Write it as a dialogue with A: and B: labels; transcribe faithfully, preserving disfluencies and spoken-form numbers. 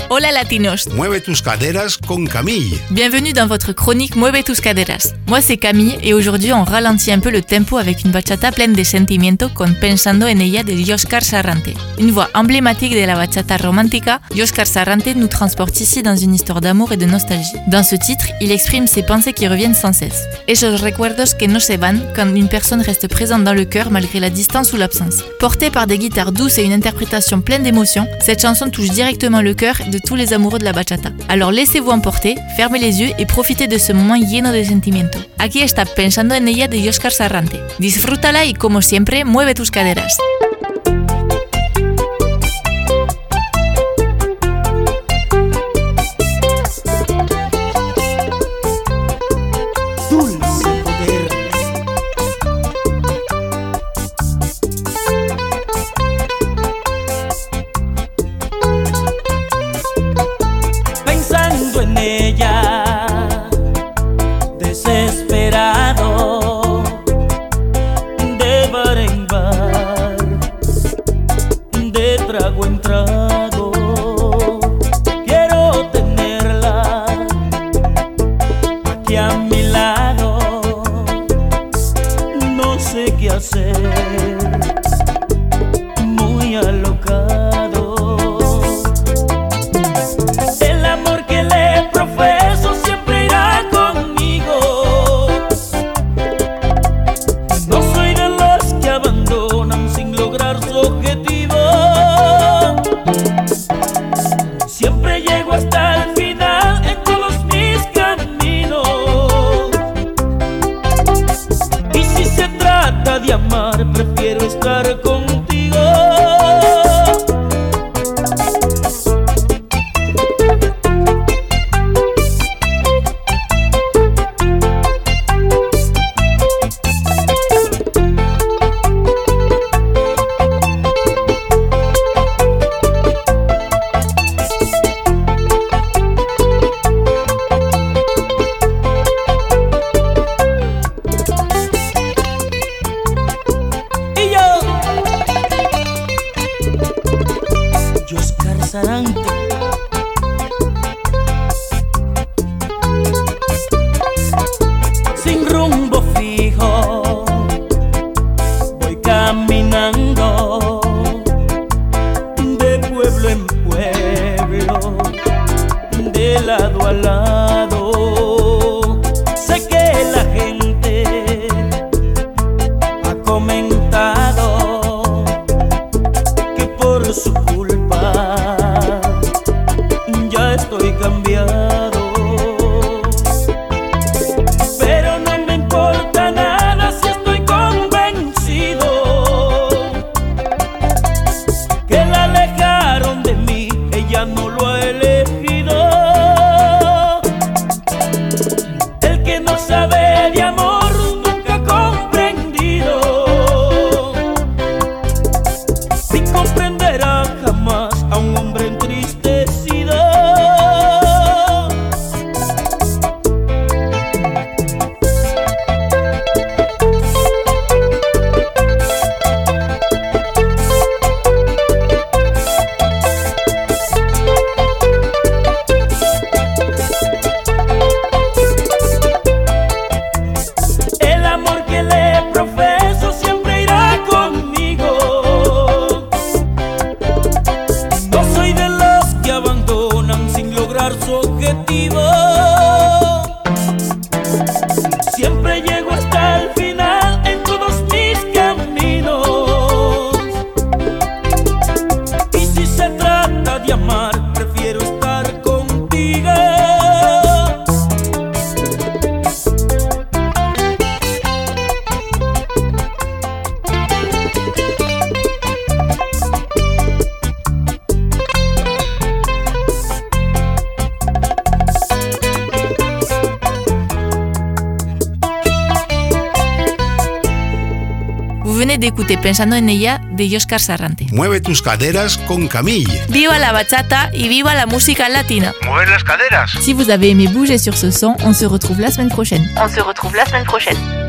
A: Hola latinos.
B: Mueve tus caderas con Camille.
A: Bienvenue dans votre chronique Mueve tus caderas. Moi c'est Camille et aujourd'hui on ralentit un peu le tempo avec une bachata pleine de sentimiento con Pensando en ella de Óscar Sarrante. Une voix emblématique de la bachata romántica, Óscar Sarrante nous transporte ici dans une histoire d'amour et de nostalgie. Dans ce titre, il exprime ses pensées qui reviennent sans cesse. Esos recuerdos que no se van quand une personne reste présente dans le cœur malgré la distance ou l'absence. Portée par des guitares douces et une interprétation pleine d'émotions, cette chanson touche directement le cœur de tous les amoureux de la bachata. Alors laissez-vous emporter, fermez les yeux et profitez de ce moment lleno de sentimiento. Aquí está Pensando en ella de Óscar Sarrante. Disfrútala y como siempre, mueve tus caderas.
C: Pensando en ella, desesperado, de bar en bar, de trago en trago, quiero tenerla aquí a mi lado, no sé qué hacer, muy alocado. Siempre llego hasta el final en todos mis caminos. Y si se trata de amar, prefiero estar contigo. Óscar Sarrante. Sin rumbo fijo, voy caminando de pueblo en pueblo, de lado a lado. Sé que la gente ha comentado que por su ya estoy cambiado, pero no me importa nada si estoy convencido que la alejaron de mí, ella no lo ha elegido. El que no sabe de amor nunca ha comprendido, ni comprenderá jamás a un hombre entristecido. El amor que le profeso siempre irá conmigo. No soy de los que abandonan sin lograr su objetivo. Siempre llego hasta el final en todos mis caminos. Y si se trata de amar, prefiero estar contigo.
A: Vous venez d'écouter Pensando en ella de Óscar Sarrante.
B: Mueve tus caderas con Camille.
A: Viva la bachata y viva la música latina.
B: Mueve las caderas.
A: Si vous avez aimé bouger sur ce son, on se retrouve la semaine prochaine. On se retrouve la semaine prochaine.